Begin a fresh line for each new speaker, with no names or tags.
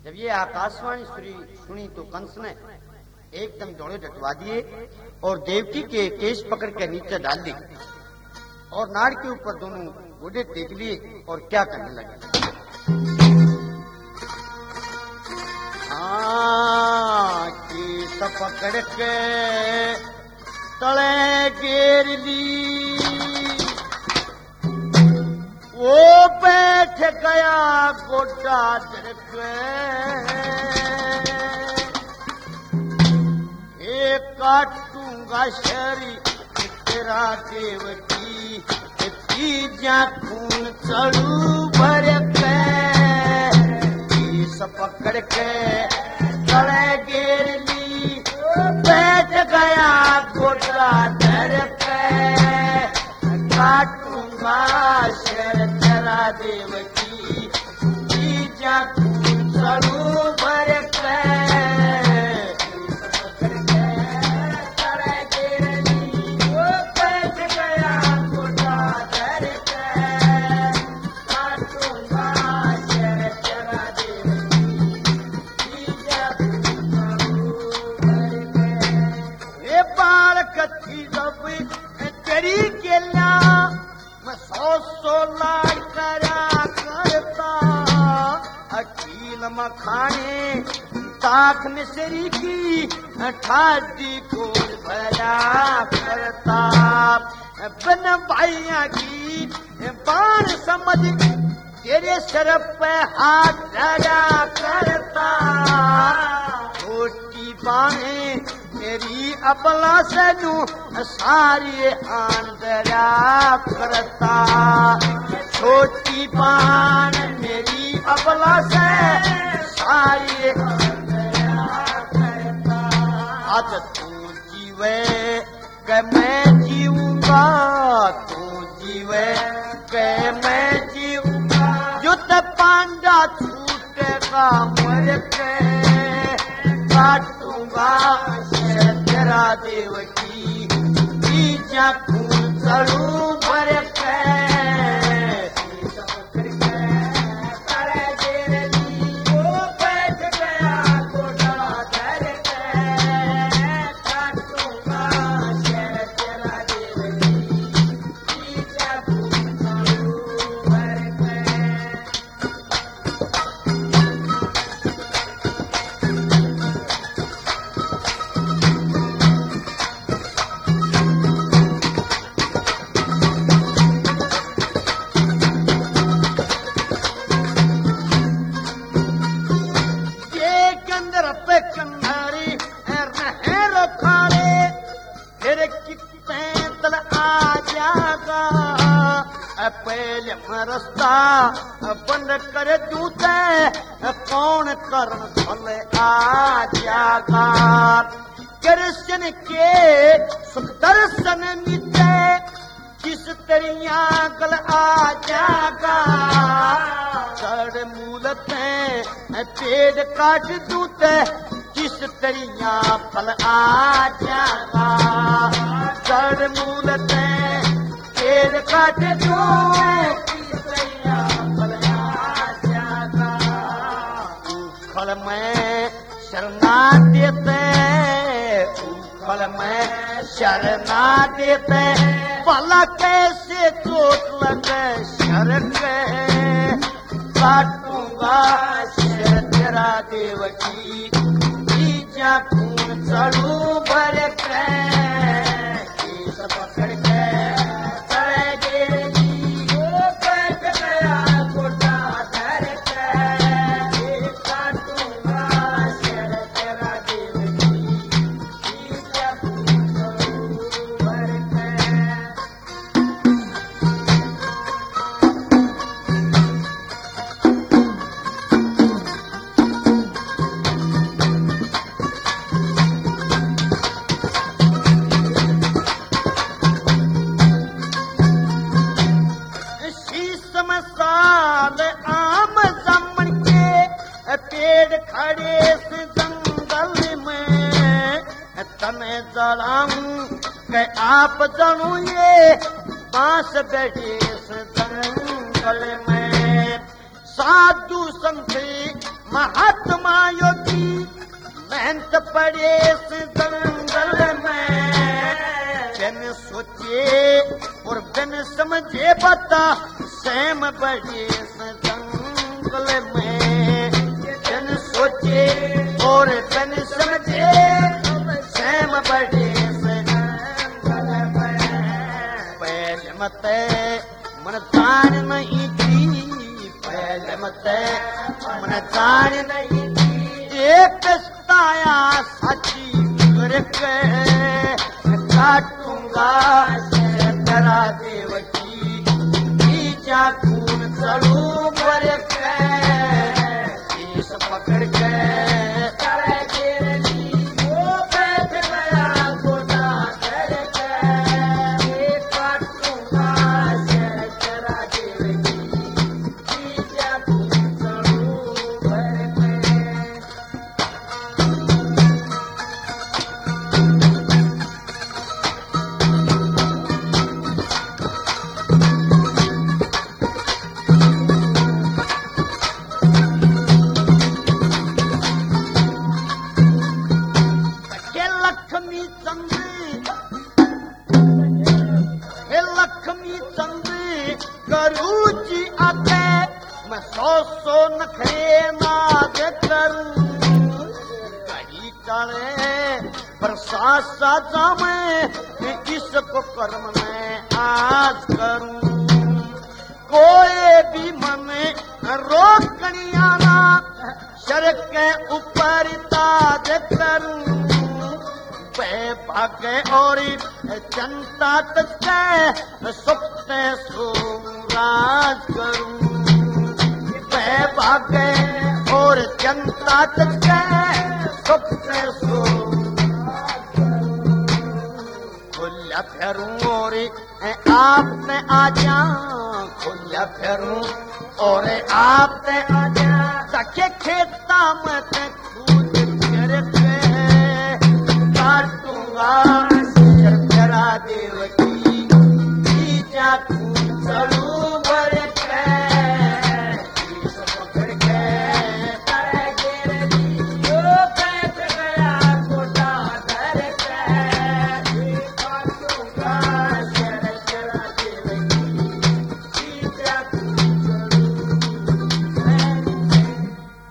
जब ये आकाशवाणी सुनी तो कंस ने एकदम जोड़े डटवा दिए और देवकी के केश पकड़ के नीचे डाल दी और नाड़ के ऊपर दोनों गोडे टेक लिए और क्या करने लगे। केस पकड़ के तले घेर ली, वो बैठ गया गोडा दरके, काटूंगा शरीर तेरा देवकी, तीजा खून चढ़ू भर के, केस पकड़ के तले घेर ली, बैठ गया गोडा दरके, काटूंगा शरीर तेरा देवकी, तीजा खून चढ़ू भर के, खाने ताक मिसरी की ठाडी खोल भरा करता, बन भाइया की बाण समझ तेरे सर पे हाथ धरा करता, छोटी बाणे मेरी अबला से नू सारी आंदरा करता, छोटी बाण मेरी अबला से सारी आज तू जीवे के मैं जीऊंगा, तू जीवे के मैं जीऊंगा, युद्ध पांडा छूटेगा मर के, काटूंगा तेरा देवकी, तीजा खून चढ़ू भर के, पहले रास्ता बंद कर दूते कौन करन भले आ जागा, कृष्ण के सुख दर्शन मिटे किस तरिया गल आ जागा, चढ़ मूलते पेड़ काट दूते किस तरिया फल आ जागा, चढ़ मूलते पेड़ काट दो उखल में शरणा देते, उखल में शरणा देते, भला कैसे चोट लगे शर के, काटूंगा शर तेरा देवकी, तीजा खून चढ़ू भर के, केस पकड़ के के आप जानू ये बांस बैठे इस जंगल में, साधु संत महात्मा योगी मेहनत पड़े इस जंगल में, बिन सोचे और बिन समझे बता सैम बड़े इस जंगल में, बिन सोचे और बिन समझे सैम बड़े इस जंगल में। पहले मत मन जान नहीं थी, पहले मत मन जान नहीं थी, एक ताया साची करके काटूंगा तेरा देवकी, बीजा खून चलू भर के इस पकड़ के करूची आते मैं 100 नखरे नाद करूं, कहीं चले बरसात साजा में इसको कर्म में आज करूं, कोई भी मन रोकनी आना सड़क के ऊपर ताज करूं, भागे और जनता तक सुखते सुराज करूं, मैं भागे और जनता तक सुखते सुराज करूं, खुला फिरूं और आप में आ जा, खुला फिरूं और आप में आ जा, सके खेता में खूद करके काटूंगा तेरा देवकी,